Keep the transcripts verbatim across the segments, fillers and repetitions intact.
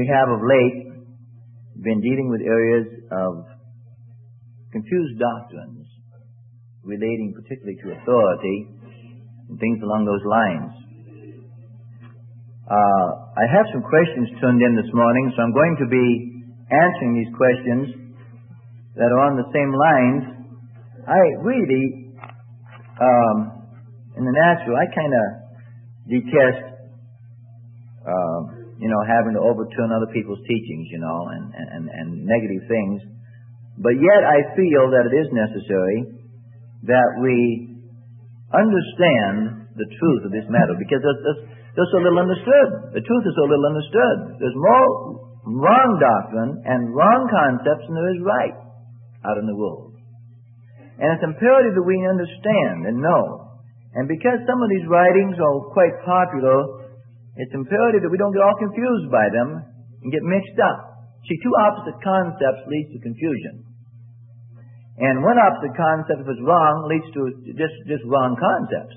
We have of late been dealing with areas of confused doctrines relating particularly to authority and things along those lines. Uh, I have some questions turned in this morning, so I'm going to be answering these questions that are on the same lines. I really, um, in the natural, I kind of detest, uh, you know, having to overturn other people's teachings, you know, and, and, and negative things. But yet I feel that it is necessary that we understand the truth of this matter, because there's, there's, there's so little understood. The truth is so little understood. There's more wrong doctrine and wrong concepts than there is right out in the world. And it's imperative that we understand and know. And because some of these writings are quite popular, it's imperative that we don't get all confused by them and get mixed up. See, two opposite concepts leads to confusion. And one opposite concept, if it's wrong, leads to just, just wrong concepts.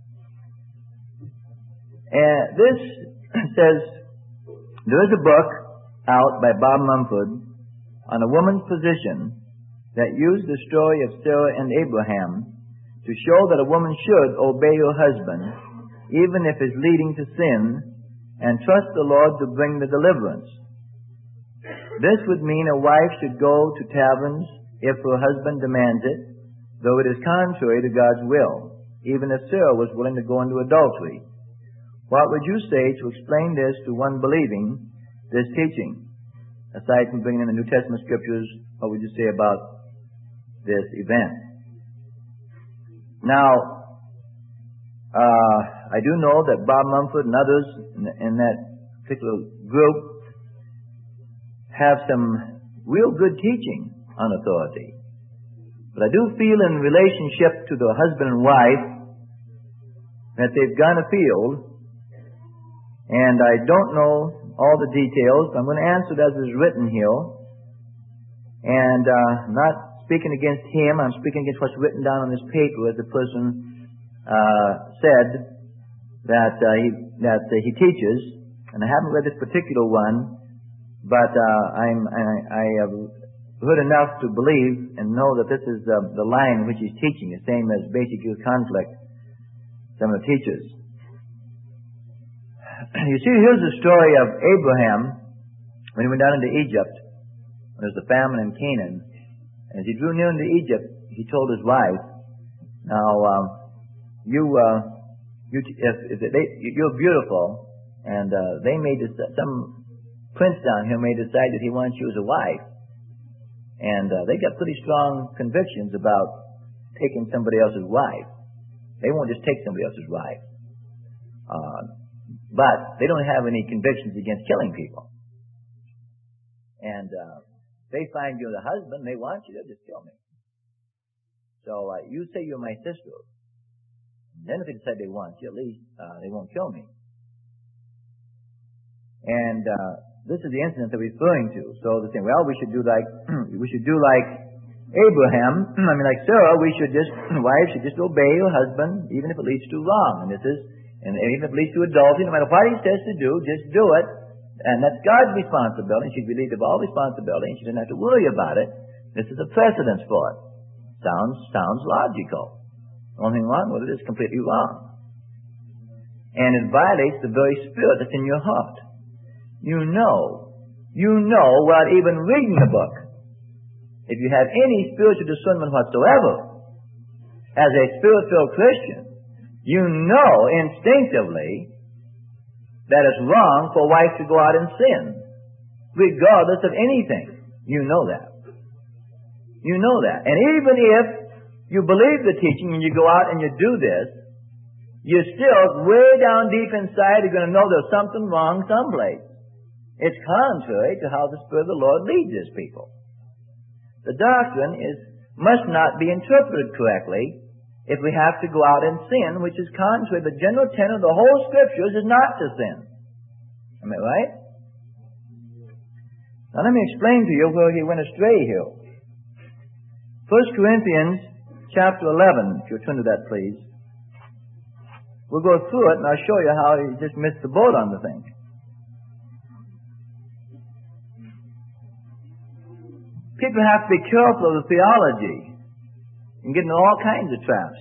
And this says, there is a book out by Bob Mumford on a woman's position that used the story of Sarah and Abraham to show that a woman should obey her husband, even if it's leading to sin, and trust the Lord to bring the deliverance. This would mean a wife should go to taverns if her husband demands it, though it is contrary to God's will, even if Sarah was willing to go into adultery. What would you say to explain this to one believing this teaching? Aside from bringing in the New Testament scriptures, what would you say about this event? Now, uh, I do know that Bob Mumford and others in, in that particular group have some real good teaching on authority. But I do feel in relationship to the husband and wife that they've gone afield, and I don't know all the details. I'm going to answer it as is written here. And uh, I'm not speaking against him. I'm speaking against what's written down on this paper, as the person uh, said that uh, he that uh, he teaches. And I haven't read this particular one, but uh, I'm I, I have heard enough to believe and know that this is uh, the line in which he's teaching, the same as basically conflict some of the teachers. You see, here's the story of Abraham when he went down into Egypt. There was the famine in Canaan. And as he drew near into Egypt, he told his wife, "Now, um, you, uh, you, if, if they, you're beautiful, and uh, they may decide, some prince down here may decide that he wants you as a wife, and uh, they got pretty strong convictions about taking somebody else's wife. They won't just take somebody else's wife, uh, but they don't have any convictions against killing people. And uh, they find you're the husband, they want you, they'll just kill me. So uh, you say you're my sister. And then if they decide they want you, at least uh, they won't kill me." And uh, this is the incident they're referring to. So they're saying, well, we should do like we should do like Abraham. I mean, like Sarah, we should just wife should just obey her husband, even if it leads to wrong. And this is, and even if it leads to adultery, no matter what he says to do, just do it. And that's God's responsibility. She'd be relieved of all responsibility, and she doesn't have to worry about it. This is a precedence for it. Sounds sounds logical. The only thing wrong with it is completely wrong. And it violates the very spirit that's in your heart. You know, you know without even reading the book, if you have any spiritual discernment whatsoever, as a spirit-filled Christian, you know instinctively that it's wrong for a wife to go out and sin, regardless of anything. You know that. You know that. And even if you believe the teaching and you go out and you do this, you're still way down deep inside, you're going to know there's something wrong someplace. It's contrary to how the Spirit of the Lord leads His people. The doctrine is must not be interpreted correctly if we have to go out and sin, which is contrary. The general tenet of the whole Scriptures is not to sin. Am I right? Now let me explain to you where he went astray here. First Corinthians chapter eleven, if you'll turn to that, please. We'll go through it, and I'll show you how he just missed the boat on the thing. people have to be careful of the theology and get into all kinds of traps.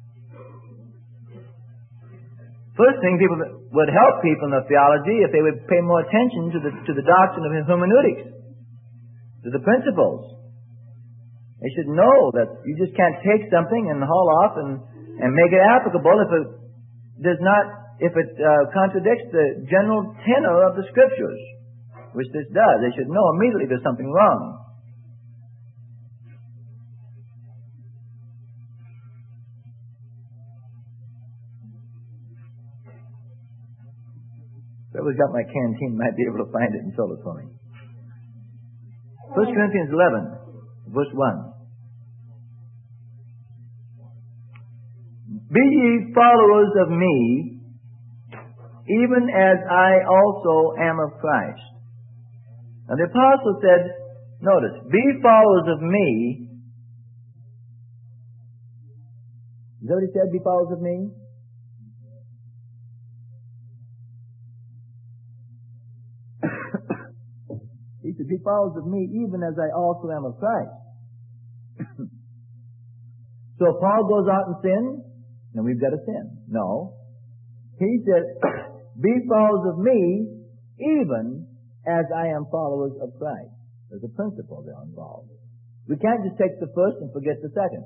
First thing, people would help people in the theology if they would pay more attention to the to the doctrine of hermeneutics, to the principles. They should know that you just can't take something and haul off and, and make it applicable if it does not, if it uh, contradicts the general tenor of the Scriptures, which this does. They should know immediately there's something wrong. Whoever's got my canteen might be able to find it and fill it for me. First Corinthians eleven, verse one. Be ye followers of me, even as I also am of Christ. And the apostle said, notice, be followers of me. Is that what he said, be followers of me? He said, be followers of me, even as I also am of Christ. So if Paul goes out and sins, then we've got to sin. No. He said, be followers of me, even as I am followers of Christ. There's a principle there involved. We can't just take the first and forget the second.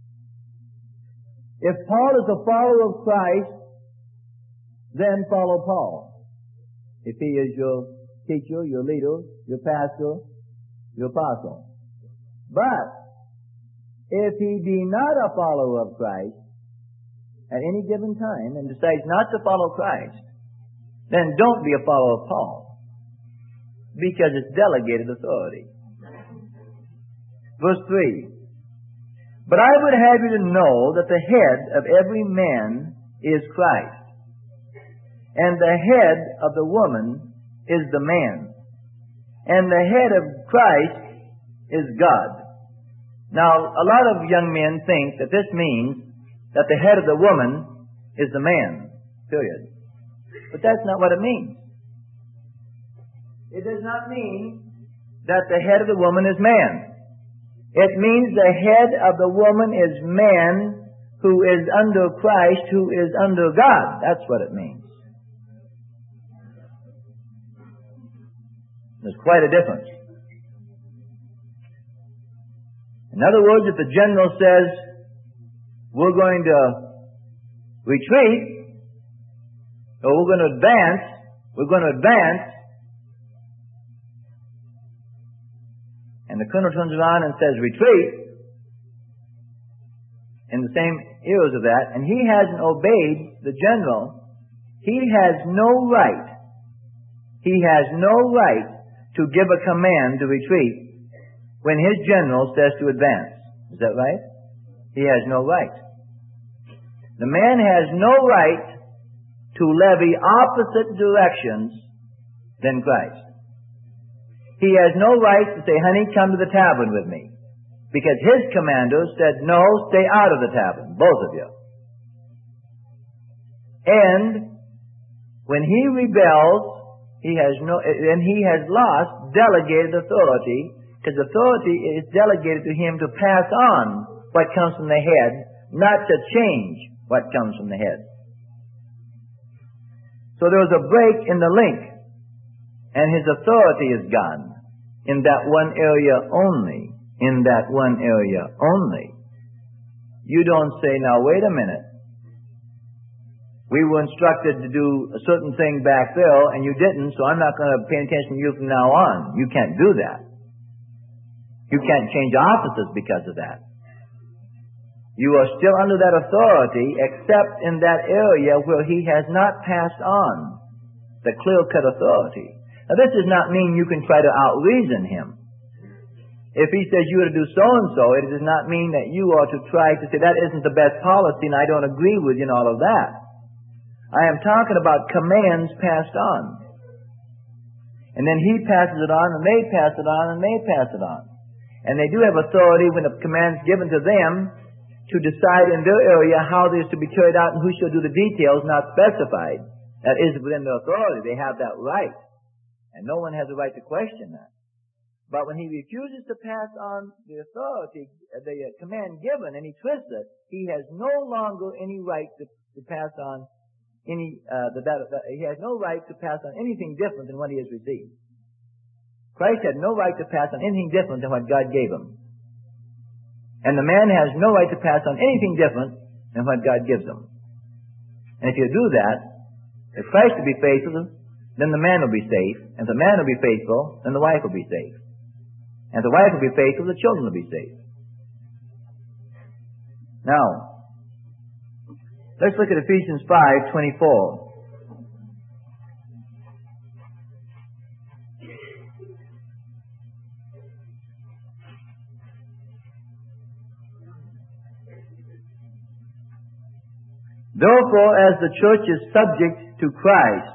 If Paul is a follower of Christ, then follow Paul. If he is your teacher, your leader, your pastor, your apostle. But if he be not a follower of Christ at any given time and decides not to follow Christ, then don't be a follower of Paul, because it's delegated authority. Verse three. But I would have you to know that the head of every man is Christ, and the head of the woman is the man, and the head of Christ is God. Now, a lot of young men think that this means that the head of the woman is the man, period. But that's not what it means. It does not mean that the head of the woman is man. It means the head of the woman is man who is under Christ, who is under God. That's what it means. There's quite a difference. In other words, if the general says, we're going to retreat, or we're going to advance, we're going to advance, and the colonel turns around and says, retreat, in the same ears of that, and he hasn't obeyed the general, he has no right, he has no right to give a command to retreat when his general says to advance. Is that right? He has no right. The man has no right to levy opposite directions than Christ. He has no right to say, honey, come to the tavern with me, because his commander said, no, stay out of the tavern, both of you. And when he rebels, he has no, and he has lost delegated authority, because authority is delegated to him to pass on what comes from the head, not to change what comes from the head. So there was a break in the link, and his authority is gone in that one area only, in that one area only. You don't say, now wait a minute. We were instructed to do a certain thing back there, and you didn't, so I'm not going to pay attention to you from now on. You can't do that. You can't change offices because of that. You are still under that authority, except in that area where he has not passed on the clear-cut authority. Now, this does not mean you can try to out-reason him. If he says you are to do so-and-so, it does not mean that you are to try to say that isn't the best policy and I don't agree with you and all of that. I am talking about commands passed on. And then he passes it on, and they pass it on, and they pass it on. And they do have authority when the command's given to them to decide in their area how this is to be carried out and who shall do the details not specified. That is within their authority. They have that right. And no one has a right to question that. But when he refuses to pass on the authority, the command given, and he twists it, he has no longer any right to, to pass on any, uh, the, that, that, he has no right to pass on anything different than what he has received. Christ had no right to pass on anything different than what God gave him. And the man has no right to pass on anything different than what God gives him. And if you do that, if Christ will be faithful, then the man will be safe. And if the man will be faithful, then the wife will be safe. And if the wife will be faithful, the children will be safe. Now, let's look at Ephesians five twenty-four. Therefore, as the church is subject to Christ,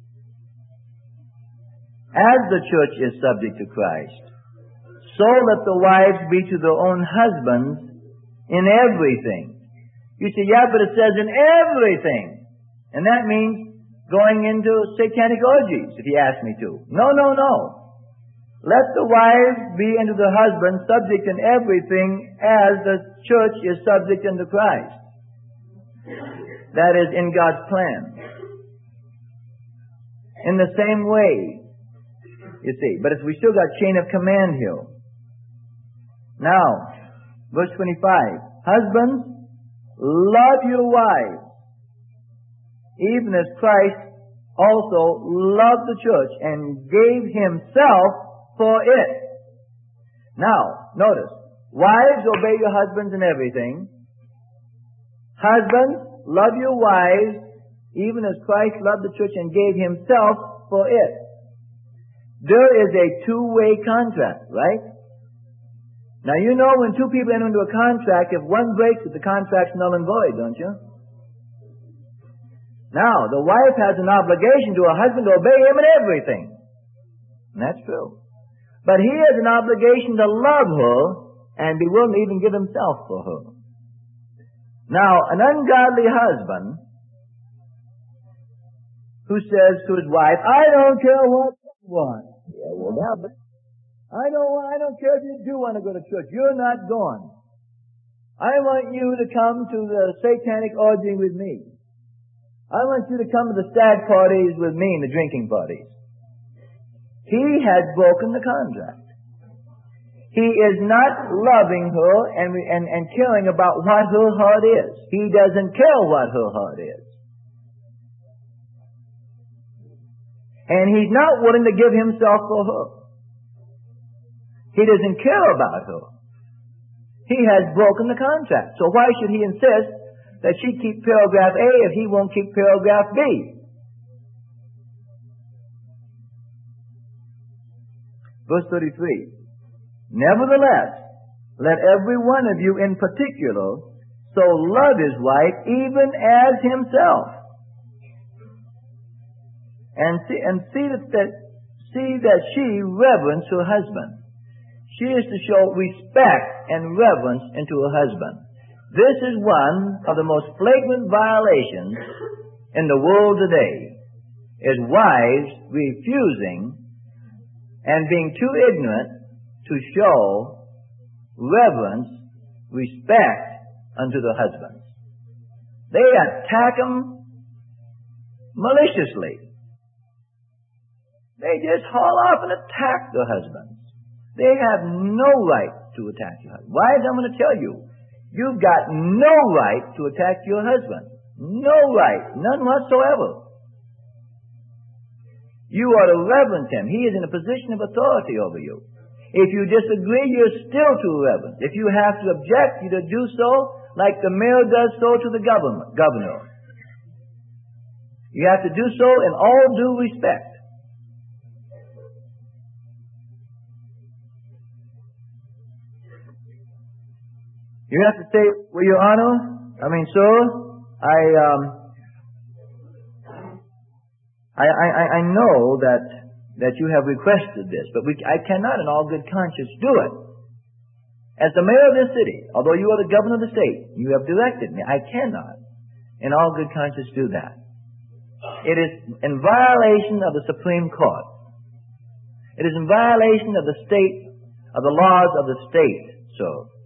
as the church is subject to Christ, so let the wives be to their own husbands in everything. You say, yeah, but it says in everything. And that means going into satanic orgies, if you ask me to. No, no, no. Let the wives be unto the husbands subject in everything as the church is subject unto Christ. That is in God's plan. In the same way, you see. But we still got chain of command here. Now, verse twenty-five. Husbands, love your wives, even as Christ also loved the church and gave himself for it. Now, notice. Wives, obey your husbands in everything. Husbands, love your wives, even as Christ loved the church and gave himself for it. There is a two-way contract, right? Now you know when two people enter into a contract, if one breaks it, the contract's null and void, don't you? Now, the wife has an obligation to her husband to obey him in everything. And that's true. But he has an obligation to love her and be willing to even give himself for her. Now, an ungodly husband who says to his wife, I don't care what you want. Yeah, well, yeah, but I don't, I don't care if you do want to go to church. You're not going. I want you to come to the satanic orgy with me. I want you to come to the stag parties with me and the drinking parties. He has broken the contract. He is not loving her and, and, and caring about what her heart is. He doesn't care what her heart is. And he's not willing to give himself for her. He doesn't care about her. He has broken the contract. So why should he insist that she keep paragraph A if he won't keep paragraph B? Verse thirty-three. Nevertheless, let every one of you in particular so love his wife even as himself. And see, and see that, that, see that she reverence her husband. She is to show respect and reverence into her husband. This is one of the most flagrant violations in the world today, is wives refusing and being too ignorant to show reverence, respect unto the husbands. They attack them maliciously. They just haul off and attack the husbands. They have no right to attack your husband. Wives, I'm going to tell you, you've got no right to attack your husband. No right. None whatsoever. You are to reverence him. He is in a position of authority over you. If you disagree, you're still to reverence. If you have to object, you to do so like the mayor does so to the government, governor. You have to do so in all due respect. You have to say, well, Your Honor, I mean, sir, I, um, I, I, I know that that you have requested this, but we, I cannot in all good conscience do it. As the mayor of this city, although you are the governor of the state, you have directed me, I cannot in all good conscience do that. It is in violation of the Supreme Court. It is in violation of the state, of the laws of the state. So,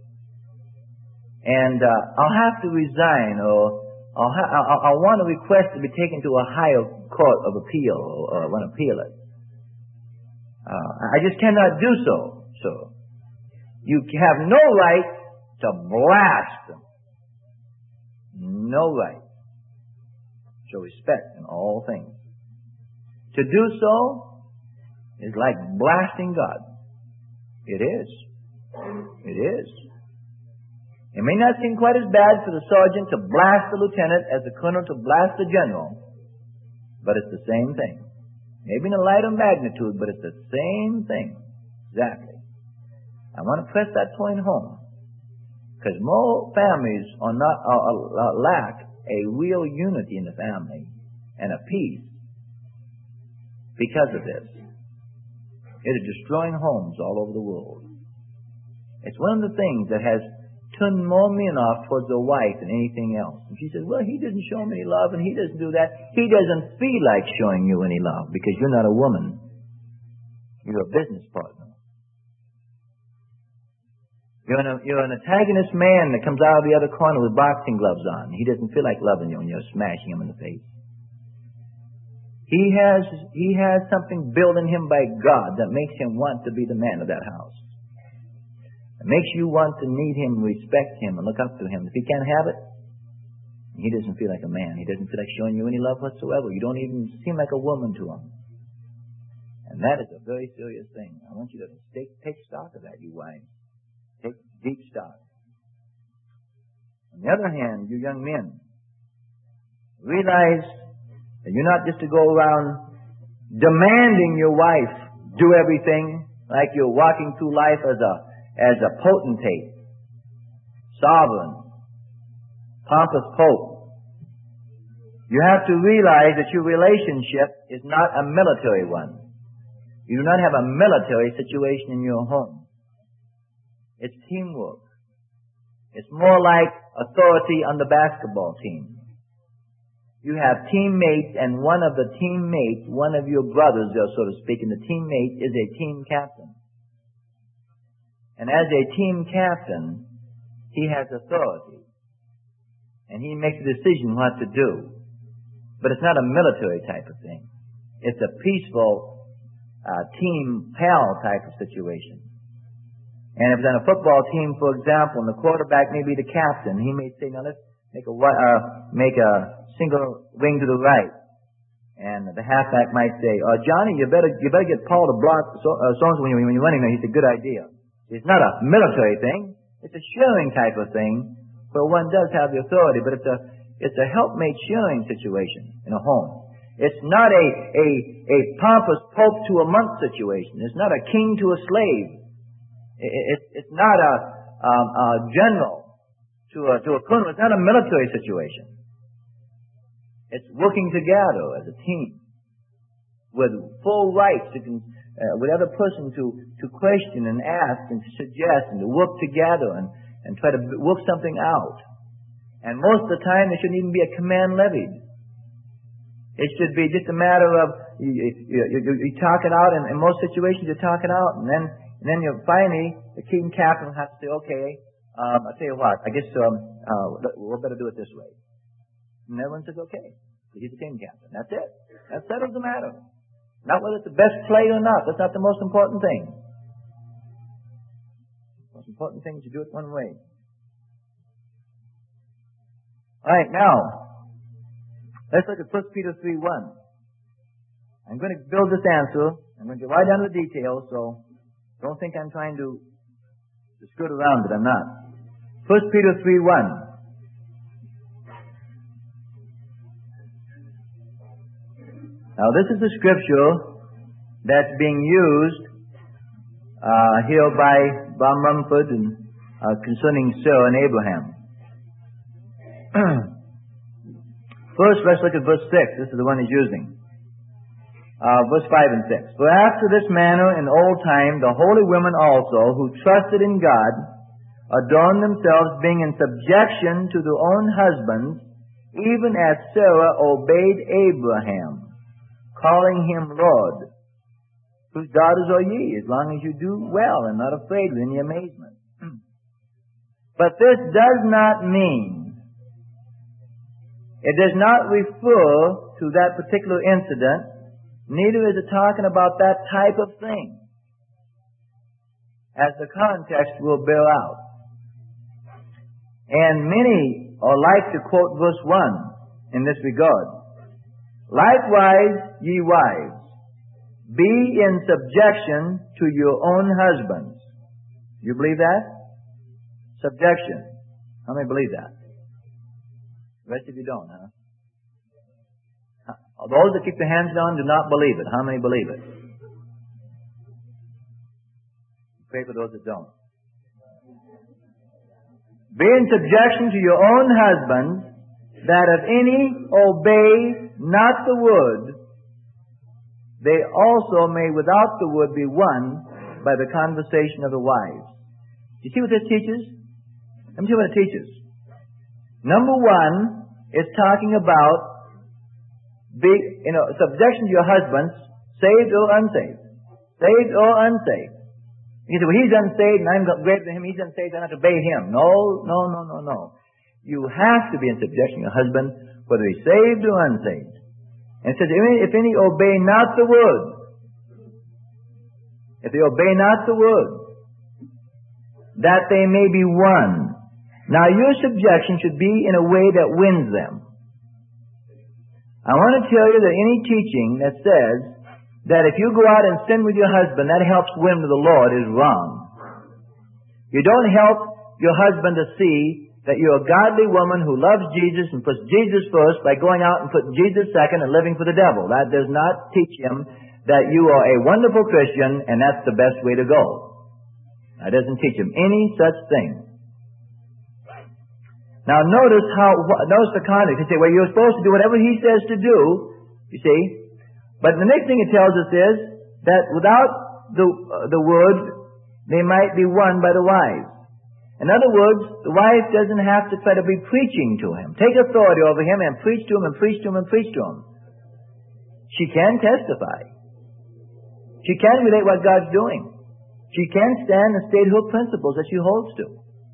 and uh, I'll have to resign, or I'll, ha- I'll, I'll want to request to be taken to a higher court of appeal, or, or want to appeal it. Uh, I just cannot do so. So, you have no right to blast them. No right. Show respect in all things. To do so is like blasting God. It is. It is. It may not seem quite as bad for the sergeant to blast the lieutenant as the colonel to blast the general, but it's the same thing. Maybe in a lighter magnitude, but it's the same thing. Exactly. I want to press that point home, because more families are not are, are, lack a real unity in the family and a peace because of this. It is destroying homes all over the world. It's one of the things that has turned more men off towards the wife than anything else. And she says, well, he doesn't show me any love, and he doesn't do that. He doesn't feel like showing you any love because you're not a woman. You're a business partner. You're an, you're an antagonist man that comes out of the other corner with boxing gloves on. He doesn't feel like loving you when you're smashing him in the face. He has, he has something built in him by God that makes him want to be the man of that house. It makes you want to need him, respect him, and look up to him. If he can't have it, he doesn't feel like a man. He doesn't feel like showing you any love whatsoever. You don't even seem like a woman to him. And that is a very serious thing. I want you to take, take stock of that, you wives. Take deep stock. On the other hand, you young men, realize that you're not just to go around demanding your wife do everything like you're walking through life as a as a potentate, sovereign, pompous pope. You have to realize that your relationship is not a military one. You do not have a military situation in your home. It's teamwork. It's more like authority on the basketball team. You have teammates, and one of the teammates, one of your brothers, so to speak, and the teammate is a team captain. And as a team captain, he has authority. And he makes a decision what to do. But it's not a military type of thing. It's a peaceful uh, team pal type of situation. And if it's on a football team, for example, and the quarterback may be the captain, he may say, now let's make a, uh, make a single wing to the right. And the halfback might say, oh, Johnny, you better you better get Paul to block so, uh, so when, you, when you're running there. He said, good idea. It's not a military thing. It's a sharing type of thing where one does have the authority, but it's a it's a helpmate sharing situation in a home. It's not a a a pompous pope to a monk situation. It's not a king to a slave. It, it, it's not a, um, a general to a to a colonel. It's not a military situation. It's working together as a team with full rights to con- uh, with other person to to question and ask and suggest and to work together and and try to work something out. And most of the time, there shouldn't even be a command levied. It should be just a matter of you, you, you, you talk it out. And in most situations, you talk it out, and then and then you finally the team captain has to say, okay, um, I'll tell you what, I guess um, uh, we'll better do it this way. And everyone says, okay, he's the team captain. That's it. That settles the matter. Not whether it's the best play or not. That's not the most important thing. The most important thing is to do it one way. All right, now, let's look at First Peter three one. I'm going to build this answer. I'm going to get right down to the details, so don't think I'm trying to, to skirt around it. I'm not. First Peter three one. Now, this is the scripture that's being used uh, here by Bob Mumford and, uh, concerning Sarah and Abraham. First, let's look at verse six. This is the one he's using. Uh, verse five and six. For after this manner in old time, the holy women also, who trusted in God, adorned themselves, being in subjection to their own husbands, even as Sarah obeyed Abraham, calling him Lord. Whose daughters are ye, as long as you do well and not afraid with any amazement. But this does not mean, it does not refer to that particular incident, neither is it talking about that type of thing, as the context will bear out. And many are like to quote verse one in this regard. Likewise, ye wives, be in subjection to your own husbands. You believe that? Subjection. How many believe that? The rest of you don't, huh? Those that keep their hands down do not believe it. How many believe it? Pray for those that don't. Be in subjection to your own husbands, that if any obey not the word, they also may without the word be won by the conversation of the wives. Do you see what this teaches? Let me tell you what it teaches. Number one, it's talking about be, you know, subjection to your husbands, saved or unsaved. Saved or unsaved. You say, well, he's unsaved and I'm greater than him. He's unsaved, I have to obey him. No, no, no, no, no. You have to be in subjection to your husband, whether he's saved or unsaved. And it says, if any obey not the word, if they obey not the word, that they may be won. Now your subjection should be in a way that wins them. I want to tell you that any teaching that says that if you go out and sin with your husband, that helps win to the Lord is wrong. You don't help your husband to see that you're a godly woman who loves Jesus and puts Jesus first by going out and putting Jesus second and living for the devil. That does not teach him that you are a wonderful Christian and that's the best way to go. That doesn't teach him any such thing. Now notice how, notice the context. You say, well, you're supposed to do whatever he says to do, you see. But the next thing it tells us is that without the, uh, the word, they might be won by the wives. In other words, the wife doesn't have to try to be preaching to him. Take authority over him and preach to him and preach to him and preach to him. She can testify. She can relate what God's doing. She can stand and state her principles that she holds to.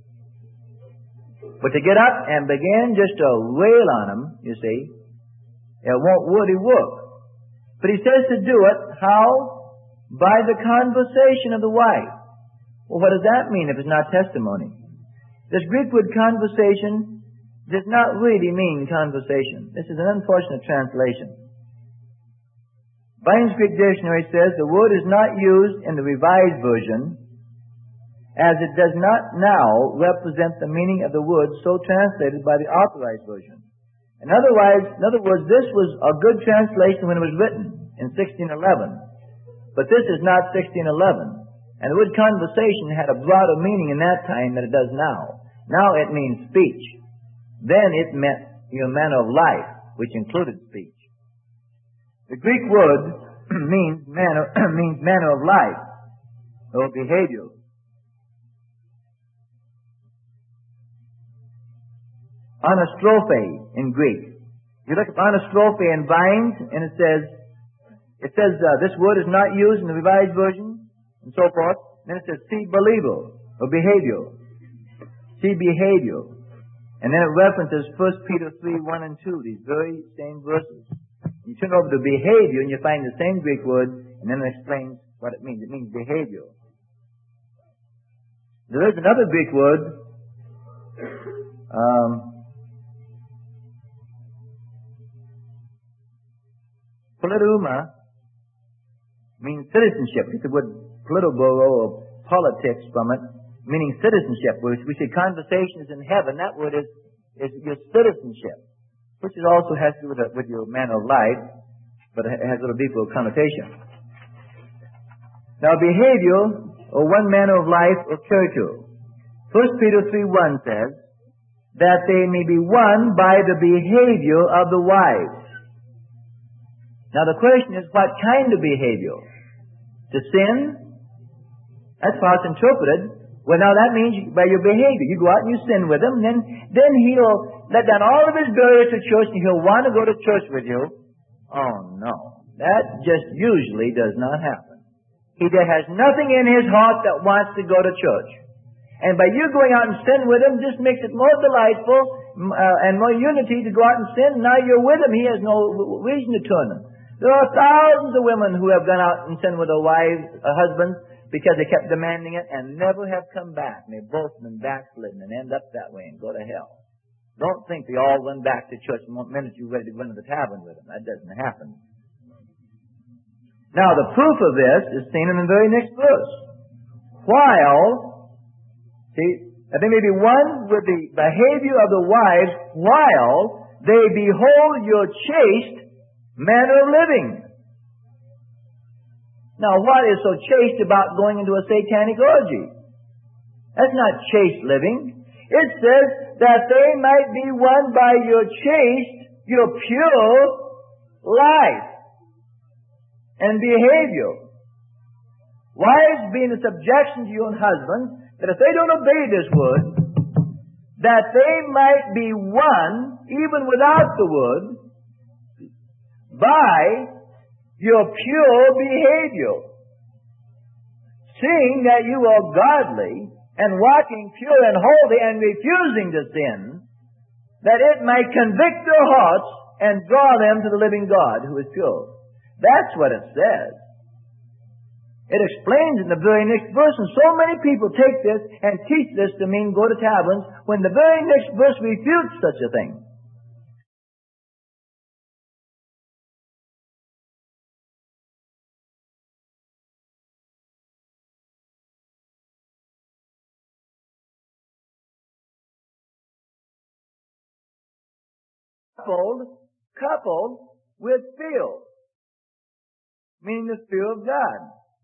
But to get up and begin just to rail on him, you see, it won't really work. But he says to do it, how? By the conversation of the wife. Well, what does that mean if it's not testimony? This Greek word conversation does not really mean conversation. This is an unfortunate translation. Vine's Greek Dictionary says the word is not used in the Revised Version as it does not now represent the meaning of the word so translated by the Authorized Version. In other words, in other words, this was a good translation when it was written in sixteen eleven. But this is not sixteen eleven. And the word conversation had a broader meaning in that time than it does now. Now it means speech. Then it meant your manner of life, which included speech. The Greek word means manner means manner of life or behavior. Anastrophe in Greek. You look at anastrophe in Vines, and it says it says uh, this word is not used in the Revised Version. And so forth. Then it says, see believer, or behavior. See behavior. And then it references First Peter three, one and two, these very same verses. You turn over to behavior and you find the same Greek word, and then it explains what it means. It means behavior. There is another Greek word, um, politeuma, means citizenship. It's the word politburo or politics from it, meaning citizenship. We say conversation is in heaven. That word is, is your citizenship, which is also has to do with, with your manner of life, but it has a little deeper connotation. Now, behavior, or one manner of life or character. First Peter three one says, that they may be won by the behavior of the wives. Now, the question is, what kind of behavior? To sin? That's how it's interpreted. Well, now that means by your behavior. You go out and you sin with him, and then, then he'll let down all of his barriers to church, and he'll want to go to church with you. Oh, no. That just usually does not happen. he that has nothing in his heart that wants to go to church. And by you going out and sin with him, just makes it more delightful uh, and more unity to go out and sin. Now you're with him. He has no reason to turn him. There are thousands of women who have gone out and sinned with their wives, uh, husbands, because they kept demanding it and never have come back. And they've both been backslidden and end up that way and go to hell. Don't think they all went back to church the minute you're ready to go into the tavern with them. That doesn't happen. Now, the proof of this is seen in the very next verse. While, see, that they may be one with the behavior of the wives, while they behold your chaste manner of living. Now, what is so chaste about going into a satanic orgy? That's not chaste living. It says that they might be won by your chaste, your pure life and behavior. Wives, be in subjection to your own husbands, that if they don't obey this word, that they might be won, even without the word, by your pure behavior. Seeing that you are godly and walking pure and holy and refusing to sin, that it might convict their hearts and draw them to the living God who is pure. That's what it says. It explains in the very next verse, and so many people take this and teach this to mean go to taverns, when the very next verse refutes such a thing. Coupled, coupled with fear, meaning the fear of God.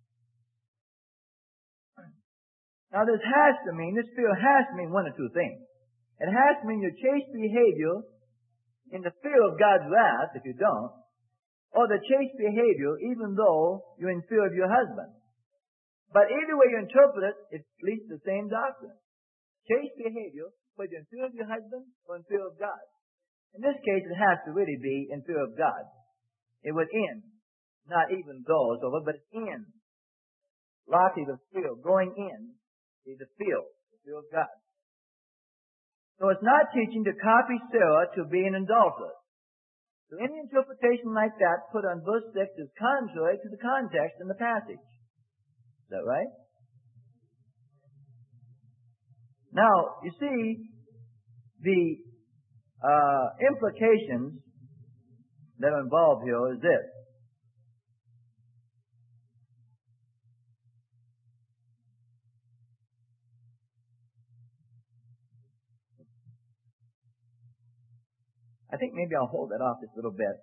Now this has to mean, this fear has to mean one or two things. It has to mean your chaste behavior in the fear of God's wrath, if you don't, or the chaste behavior even though you're in fear of your husband. But either way you interpret it, it leads to the same doctrine. Chaste behavior, whether you're in fear of your husband or in fear of God. In this case, it has to really be in fear of God. It would end, not even though it's over, but it's in. Lottie the fear, going in, is the fear, the fear of God. So it's not teaching to copy Sarah to be an adulteress. So any interpretation like that put on verse six is contrary to the context in the passage. Is that right? Now, you see, the uh, implications that are involved here is this. I think maybe I'll hold that off just a little bit.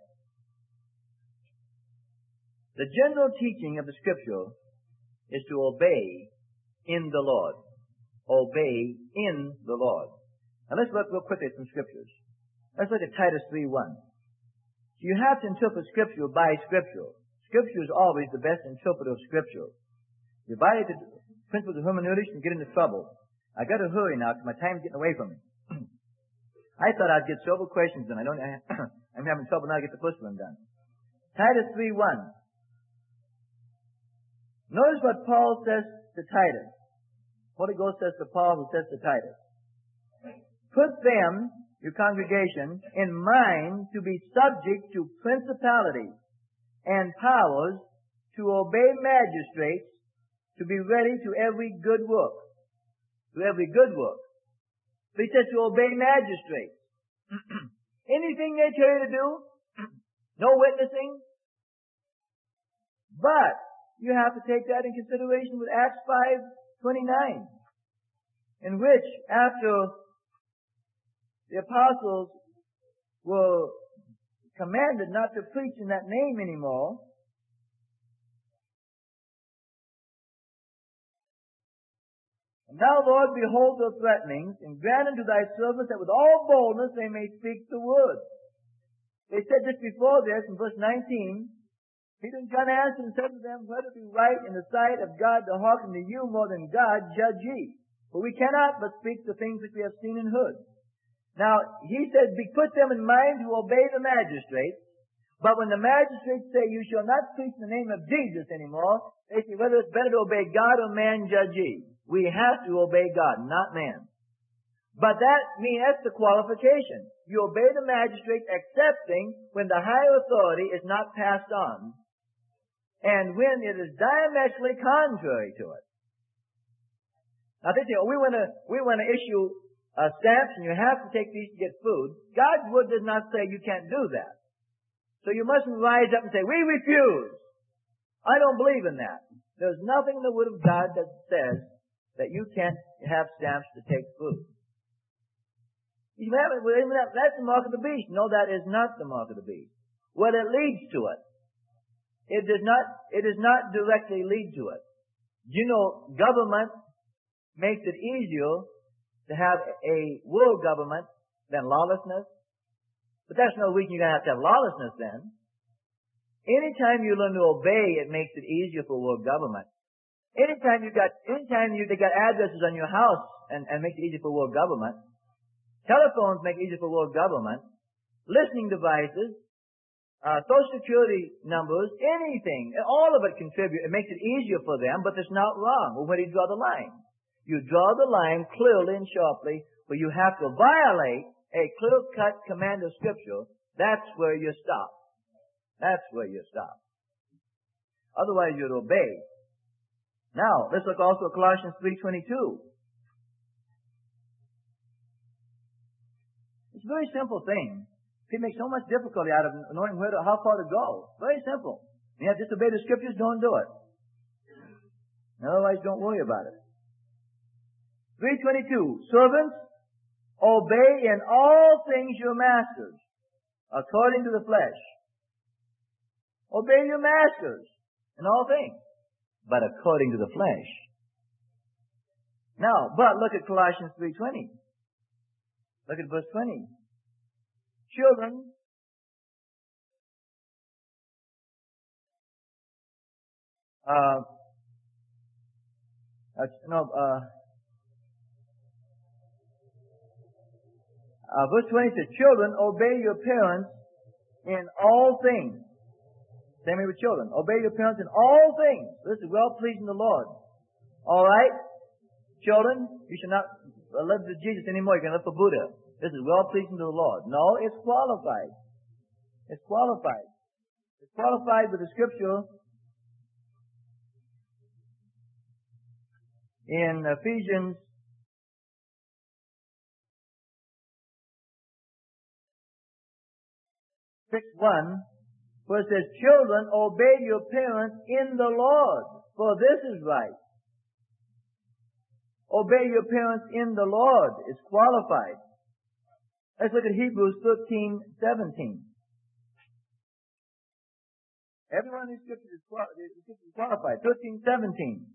The general teaching of the Scripture is to obey in the Lord. Obey in the Lord. Now let's look real quickly at some Scriptures. Let's look at Titus three one. You have to interpret Scripture by Scripture. Scripture is always the best interpreter of Scripture. You violate the principles of hermeneutics and get into trouble. I got to hurry now because my time's getting away from me. I thought I'd get several questions done. I don't. I'm having trouble now to get the first one done. Titus three one. Notice what Paul says to Titus. Holy Ghost says to Paul, who says to Titus, put them, your congregation, in mind to be subject to principalities and powers, to obey magistrates, to be ready to every good work. To every good work. So he says to obey magistrates. Anything they tell you to do, no witnessing. But you have to take that in consideration with Acts five twenty-nine, in which after the apostles were commanded not to preach in that name anymore, now, Lord, behold their threatenings, and grant unto thy servants that with all boldness they may speak the word. They said just before this, in verse nineteen, Peter and John answered and said to them, whether it be right in the sight of God to hearken to you more than God, judge ye. For we cannot but speak the things which we have seen and heard. Now, he said, put them in mind to obey the magistrates, But when the magistrates say you shall not preach in the name of Jesus anymore, they say whether it's better to obey God or man, judge ye. We have to obey God, not man. But that means that's the qualification. You obey the magistrate accepting when the higher authority is not passed on and when it is diametrically contrary to it. Now they say, oh, we want to we want to issue uh, stamps and you have to take these to get food. God's word does not say you can't do that. So you mustn't rise up and say, we refuse. I don't believe in that. There's nothing in the Word of God that says that you can't have stamps to take food. You have, that's the mark of the beast. No, that is not the mark of the beast. Well, it leads to it. It does not, it does not directly lead to it. You know, government makes it easier to have a world government than lawlessness. But that's no reason you're going to have to have lawlessness then. Anytime you learn to obey, it makes it easier for world government. Anytime you got, anytime you they got addresses on your house and, and makes it easier for world government. Telephones make it easier for world government. Listening devices, uh, social security numbers, anything, all of it contribute. It makes it easier for them, but it's not wrong. Well, where do you draw the line? You draw the line clearly and sharply, where you have to violate a clear-cut command of Scripture. That's where you stop. That's where you stop. Otherwise, you'd obey. Now, let's look also at Colossians three twenty-two. It's a very simple thing. People make so much difficulty out of knowing where to, how far to go. Very simple. You have to disobey the Scriptures, don't do it. Otherwise, don't worry about it. three twenty-two. Servants, obey in all things your masters, according to the flesh. Obey your masters in all things, but according to the flesh. Now, but look at Colossians three twenty. Look at verse twenty. Children, uh, uh no, uh, uh, verse twenty says, children, obey your parents in all things. Same way with children. Obey your parents in all things. This is well-pleasing to the Lord. All right? Children, you should not live for Jesus anymore. You can live for Buddha. This is well-pleasing to the Lord. No, it's qualified. It's qualified. It's qualified with the Scripture in Ephesians six one. For it says, children, obey your parents in the Lord, for this is right. Obey your parents in the Lord is qualified. Let's look at Hebrews thirteen seventeen. Every one of these scriptures is qualified. thirteen seventeen.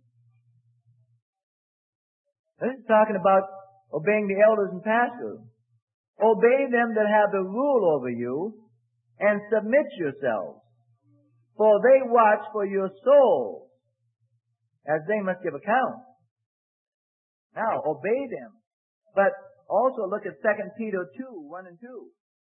This is talking about obeying the elders and pastors. Obey them that have the rule over you, and submit yourselves, for they watch for your souls, as they must give account. Now, obey them. But also look at Second Peter two, one and two.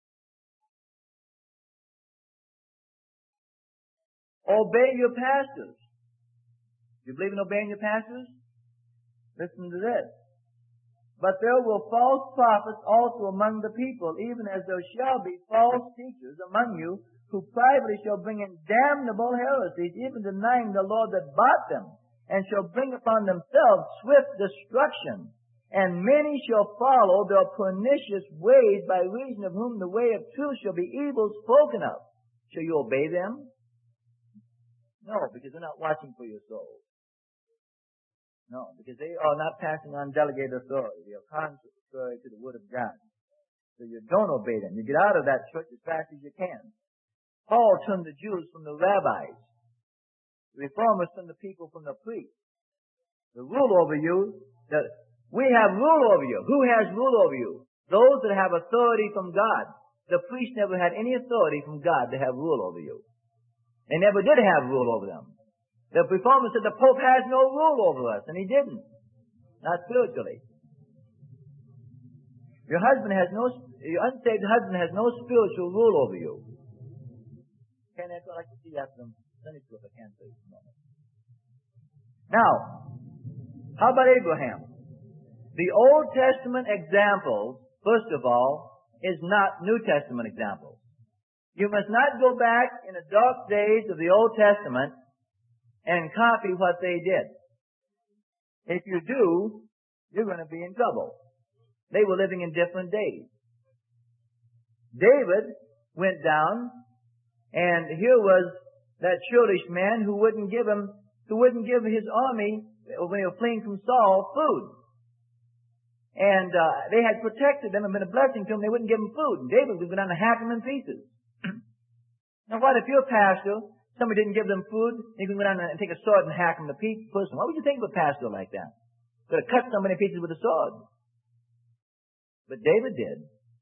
Obey your pastors. You believe in obeying your pastors? Listen to this. But there will false prophets also among the people, even as there shall be false teachers among you, who privately shall bring in damnable heresies, even denying the Lord that bought them, and shall bring upon themselves swift destruction. And many shall follow their pernicious ways, by reason of whom the way of truth shall be evil spoken of. Shall you obey them? No, because they're not watching for your soul. No, because they are not passing on delegated authority. They are contrary to the Word of God. So you don't obey them. You get out of that church as fast as you can. Paul turned the Jews from the rabbis. The reformers turned the people from the priests. The rule over you, that we have rule over you. Who has rule over you? Those that have authority from God. The priests never had any authority from God to have rule over you. They never did have rule over them. The reformer said the Pope has no rule over us, and he didn't. Not spiritually. Your husband has no, your unsaved husband has no spiritual rule over you. Okay, that's what I like to see after them. Sunday school if I can, please. Now, how about Abraham? The Old Testament examples, first of all, is not New Testament examples. You must not go back in the dark days of the Old Testament and copy what they did. If you do, you're going to be in trouble. They were living in different days. David went down, and here was that churlish man who wouldn't give him, who wouldn't give his army, when they were fleeing from Saul, food. And uh, they had protected them and been a blessing to them. They wouldn't give them food. And David would go down and hack them in pieces. Now, what if you're a pastor, somebody didn't give them food, and you can go down and take a sword and hack them to pieces? What would you think of a pastor like that? Could have cut somebody in pieces with a sword. But David did.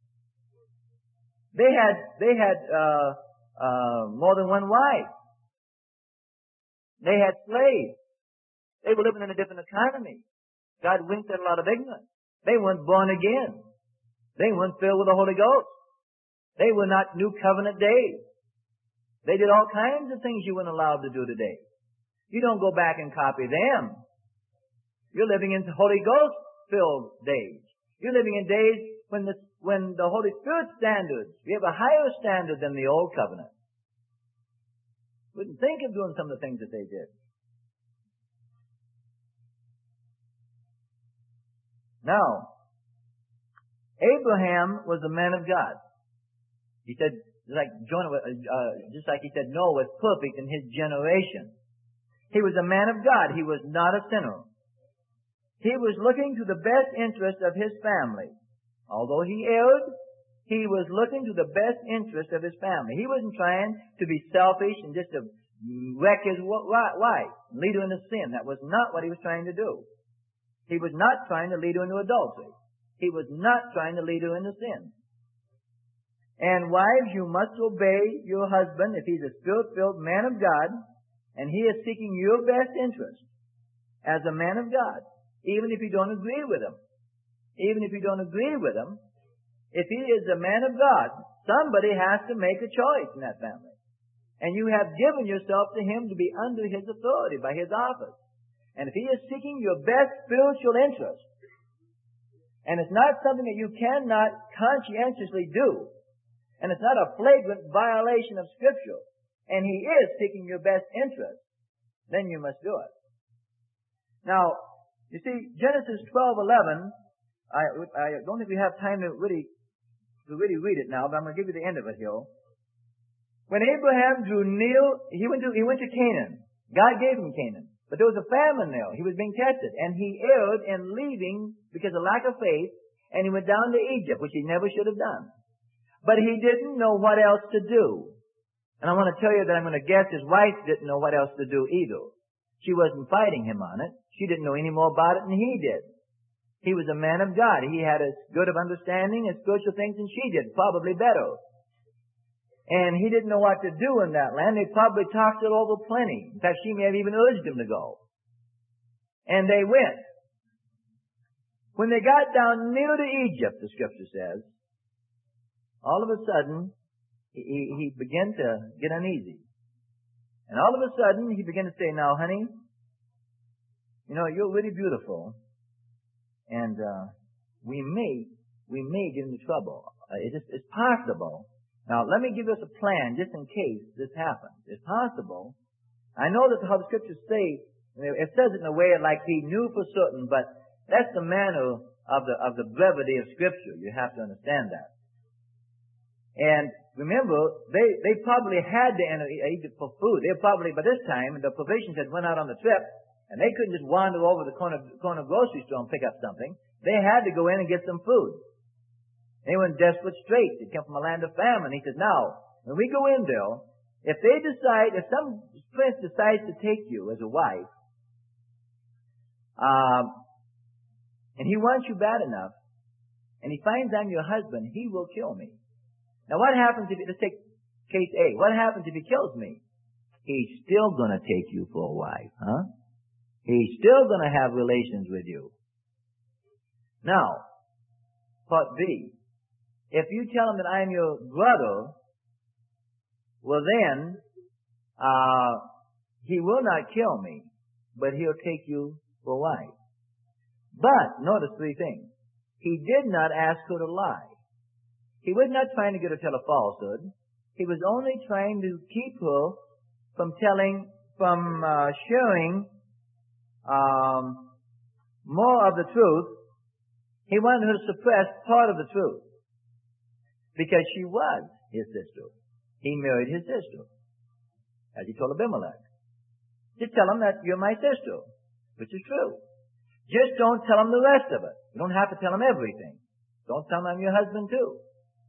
They had they had uh, uh, more than one wife. They had slaves. They were living in a different economy. God winked at a lot of ignorance. They weren't born again. They weren't filled with the Holy Ghost. They were not New Covenant days. They did all kinds of things you weren't allowed to do today. You don't go back and copy them. You're living in Holy Ghost-filled days. You're living in days when the, when the Holy Spirit standards, we have a higher standard than the Old Covenant. Wouldn't think of doing some of the things that they did. Now, Abraham was a man of God. He said, like Jonah, uh, just like he said, Noah was perfect in his generation. He was a man of God. He was not a sinner. He was looking to the best interest of his family. Although he erred, he was looking to the best interest of his family. He wasn't trying to be selfish and just to wreck his wife, lead her into sin. That was not what he was trying to do. He was not trying to lead her into adultery. He was not trying to lead her into sin. And wives, you must obey your husband if he's a spirit-filled man of God, and he is seeking your best interest as a man of God, even if you don't agree with him. Even if you don't agree with him, if he is a man of God, somebody has to make a choice in that family. And you have given yourself to him to be under his authority by his office. And if he is seeking your best spiritual interest, and it's not something that you cannot conscientiously do, and it's not a flagrant violation of Scripture, and he is seeking your best interest, then you must do it. Now, you see, Genesis twelve eleven, I, I don't think we have time to really, to really read it now, but I'm going to give you the end of it here. When Abraham drew near, he went to, he went to Canaan. God gave him Canaan. But there was a famine there. He was being tested. And he erred in leaving because of lack of faith, and he went down to Egypt, which he never should have done. But he didn't know what else to do. And I want to tell you that I'm going to guess his wife didn't know what else to do either. She wasn't fighting him on it. She didn't know any more about it than he did. He was a man of God. He had as good of understanding of spiritual things than she did, probably better. And he didn't know what to do in that land. They probably talked it over plenty. In fact, she may have even urged him to go. And they went. When they got down near to Egypt, the Scripture says, all of a sudden, he, he began to get uneasy. And all of a sudden, he began to say, now, honey, you know, you're really beautiful. And uh, we may, we may get into trouble. Uh, it's, just, it's possible. Now, let me give us a plan just in case this happens. It's possible. I know that how the Scriptures say, it says it in a way like he knew for certain, but that's the manner of the of the brevity of Scripture. You have to understand that. And remember, they, they probably had to enter Egypt for food. They probably, by this time, the provisions had went out on the trip, and they couldn't just wander over the corner, corner grocery store and pick up something. They had to go in and get some food. They were in desperate straits. They came from a land of famine. He said, now, when we go in there, if they decide, if some prince decides to take you as a wife, um, and he wants you bad enough, and he finds I'm your husband, he will kill me. Now what happens if, let's take case A, what happens if he kills me? He's still going to take you for a wife, huh? He's still going to have relations with you. Now, part B. If you tell him that I am your brother, well then, uh, he will not kill me, but he'll take you for wife. But, notice three things. He did not ask her to lie. He was not trying to get her to tell a falsehood. He was only trying to keep her from telling, from uh, sharing um, more of the truth. He wanted her to suppress part of the truth because she was his sister. He married his sister, as he told Abimelech. Just tell him that you're my sister, which is true. Just don't tell him the rest of it. You don't have to tell him everything. Don't tell him I'm your husband too.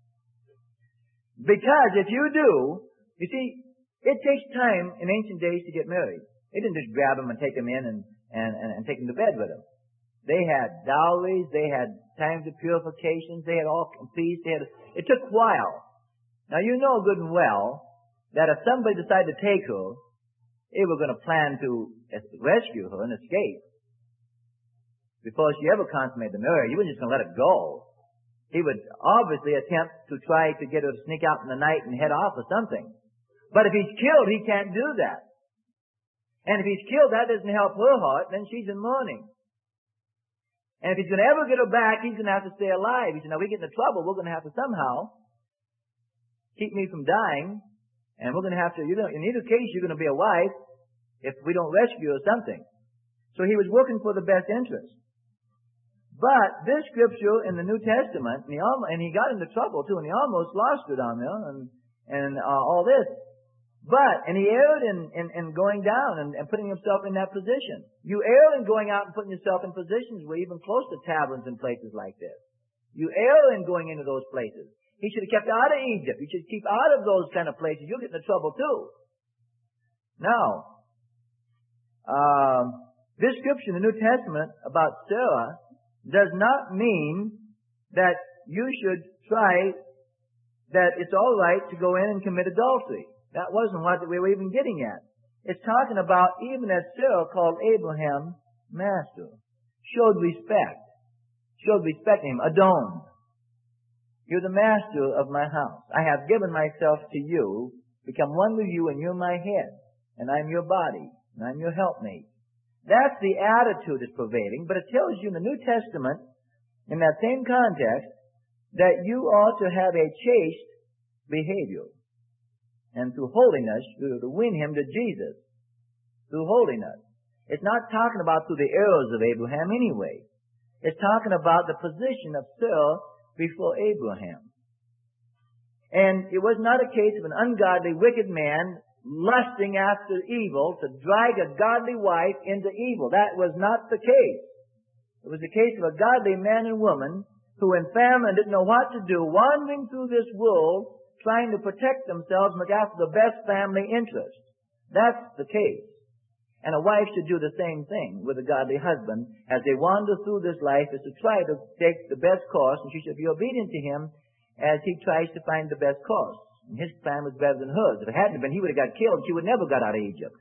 Because if you do, you see, it takes time in ancient days to get married. They didn't just grab him and take him in and, and, and, and take him to bed with him. They had dowries, they had times of purifications, they had all feasts, they had, it took a while. Now you know good and well that if somebody decided to take her, they were going to plan to rescue her and escape. Before she ever consummated the marriage, he wasn't just going to let it go. He would obviously attempt to try to get her to sneak out in the night and head off or something. But if he's killed, he can't do that. And if he's killed, that doesn't help her heart, then she's in mourning. And if he's going to ever get her back, he's going to have to stay alive. He said, now we get into trouble, we're going to have to somehow keep me from dying, and we're going to have to, you're going to, in either case, you're going to be a wife if we don't rescue or something. So he was working for the best interest. But this scripture in the New Testament, and he, almost, and he got into trouble too, and he almost lost it on there, and, and uh, all this. But, and he erred in, in, in going down and, and putting himself in that position. You err in going out and putting yourself in positions where even close to taverns and places like this. You err in going into those places. He should have kept out of Egypt. You should keep out of those kind of places. You'll get into trouble too. Now, um, this scripture in the New Testament about Sarah does not mean that you should try, that it's all right to go in and commit adultery. That wasn't what we were even getting at. It's talking about even as Sarah called Abraham master, showed respect, showed respect to him, Adon. You're the master of my house. I have given myself to you, become one with you, and you're my head, and I'm your body, and I'm your helpmate. That's the attitude that's prevailing, but it tells you in the New Testament, in that same context, that you ought to have a chaste behavior. And through holiness, to win him to Jesus. Through holiness. It's not talking about through the errors of Abraham anyway. It's talking about the position of Sarah before Abraham. And it was not a case of an ungodly, wicked man lusting after evil to drag a godly wife into evil. That was not the case. It was the case of a godly man and woman who in famine didn't know what to do, wandering through this world, trying to protect themselves and look after the best family interest. That's the case. And a wife should do the same thing with a godly husband as they wander through this life, is to try to take the best course, and she should be obedient to him as he tries to find the best course. And his plan was better than hers. If it hadn't been, he would have got killed. She would never got out of Egypt.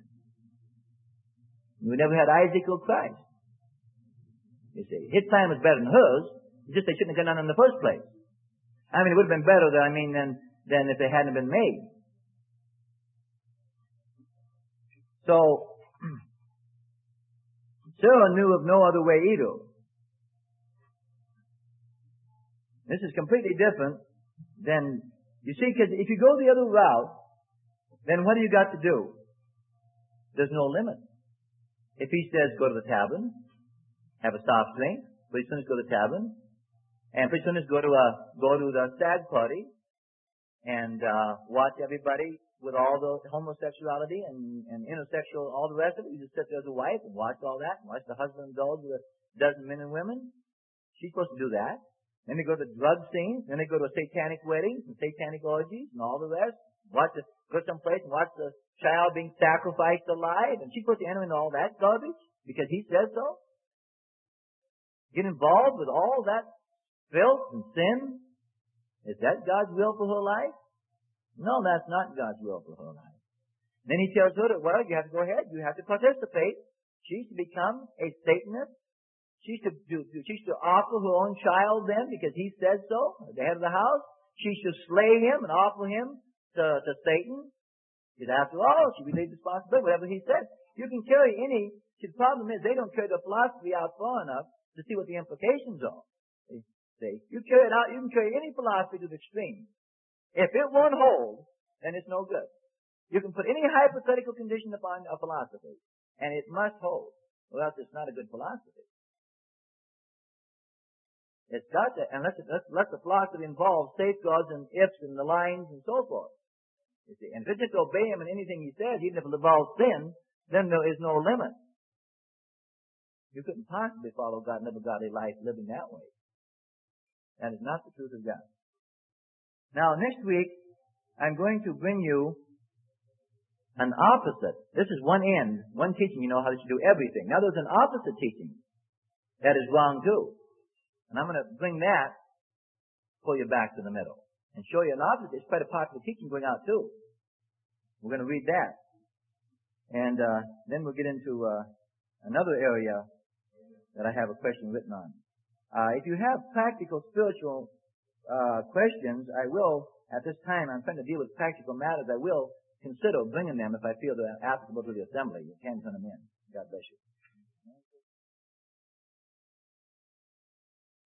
We would never had Isaac or Christ. You see, his plan was better than hers. It's just they shouldn't have gone on in the first place. I mean, it would have been better than, I mean, than, than if they hadn't been made. So, Sarah knew of no other way either. This is completely different than, you see, because if you go the other route, then what do you got to do? There's no limit. If he says go to the tavern, have a soft drink, pretty soon go to the tavern, and pretty soon go to a go to the stag party, and uh, watch everybody with all the homosexuality and, and intersexual, all the rest of it. You just sit there as a wife and watch all that, and watch the husband indulge with a dozen men and women. She's supposed to do that. Then they go to the drug scenes. Then they go to a satanic weddings and satanic orgies and all the rest. Watch the, go someplace and watch the child being sacrificed alive. And she's supposed to enter into all that garbage because he says so. Get involved with all that filth and sin. Is that God's will for her life? No, that's not God's will for her life. Then he tells her that, well, you have to go ahead. You have to participate. She's to become a Satanist. She's to do, she's to offer her own child then because he said so, the head of the house. She's to slay him and offer him to, to Satan. Because after all, she relates responsibility, whatever he said. You can carry any, see, the problem is they don't carry the philosophy out far enough to see what the implications are. You see, you carry it out, you can carry any philosophy to the extreme. If it won't hold, then it's no good. You can put any hypothetical condition upon a philosophy, and it must hold, or else it's not a good philosophy. It's got to, unless, it, unless the philosophy involves safeguards and ifs and the lines and so forth. You see, and if you just obey him in anything he says, even if it involves sin, then there is no limit. You couldn't possibly follow God and live a godly life living that way. That is not the truth of God. Now, next week, I'm going to bring you an opposite. This is one end, one teaching, you know, how to do everything. Now, there's an opposite teaching that is wrong, too. And I'm going to bring that, pull you back to the middle, and show you an opposite. It's quite a popular teaching going out, too. We're going to read that. And uh, then we'll get into uh, another area that I have a question written on. Uh, if you have practical spiritual uh, questions, I will, at this time, I'm trying to deal with practical matters, I will consider bringing them if I feel they're applicable to the assembly. You can turn them in. God bless you.